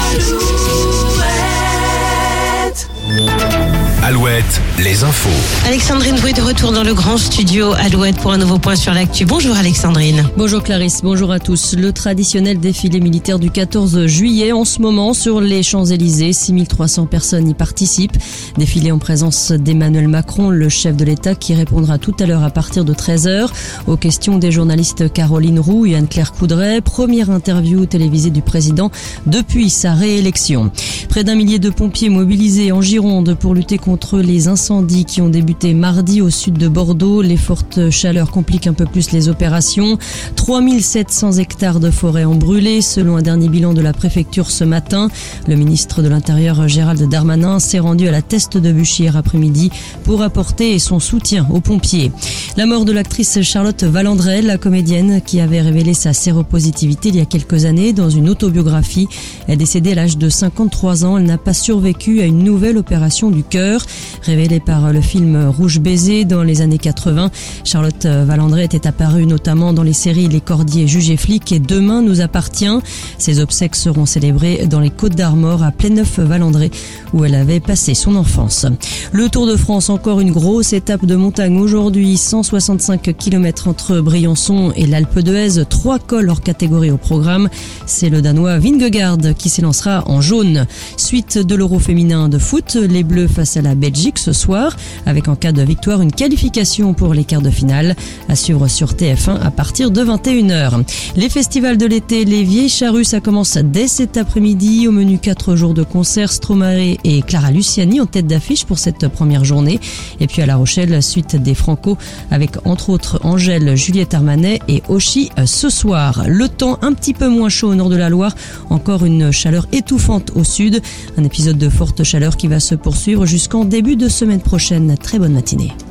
Alouette, les infos. Alexandrine Bouet de retour dans le grand studio Alouette pour un nouveau point sur l'actu. Bonjour Alexandrine. Bonjour Clarisse, bonjour à tous. Le traditionnel défilé militaire du 14 juillet en ce moment sur les Champs-Élysées. 6300 personnes y participent. Défilé en présence d'Emmanuel Macron, le chef de l'État, qui répondra tout à l'heure à partir de 13h aux questions des journalistes Caroline Roux et Anne-Claire Coudray. Première interview télévisée du président depuis sa réélection. Près d'1 millier de pompiers mobilisés en Gironde pour lutter contre les incendies qui ont débuté mardi au sud de Bordeaux. Les fortes chaleurs compliquent un peu plus les opérations. 3700 hectares de forêt ont brûlé, selon un dernier bilan de la préfecture ce matin. Le ministre de l'Intérieur, Gérald Darmanin, s'est rendu à la Teste de Buchy hier après-midi pour apporter son soutien aux pompiers. La mort de l'actrice Charlotte Valandrey, la comédienne qui avait révélé sa séropositivité il y a quelques années dans une autobiographie, est décédée à l'âge de 53 ans. Elle n'a pas survécu à une nouvelle opération du cœur. Révélée par le film Rouge Baiser dans les années 80, Charlotte Valandrey était apparue notamment dans les séries Les Cordiers, Juges et Flics et Demain nous appartient. Ses obsèques seront célébrées dans les Côtes-d'Armor à Pléneuf-Valandrey où elle avait passé son enfance. Le Tour de France, encore une grosse étape de montagne aujourd'hui, 165 km entre Briançon et l'Alpe d'Huez, 3 cols hors catégorie au programme. C'est le Danois Vingegaard qui s'élancera en jaune. Suite de l'Euro féminin de foot, les Bleus face à la Belgique ce soir, avec en cas de victoire une qualification pour les quarts de finale, à suivre sur TF1 à partir de 21h. Les festivals de l'été, les Vieilles Charrues, ça commence dès cet après-midi. Au menu 4 jours de concerts, Stromae et Clara Luciani en tête d'affiche pour cette première journée. Et puis à La Rochelle, suite des Franco avec entre autres Angèle, Juliette Armanet et Oshi ce soir. Le temps un petit peu moins chaud au nord de la Loire, encore une chaleur étouffante au sud. Un épisode de forte chaleur qui va se poursuivre jusqu'en début de semaine prochaine. Très bonne matinée.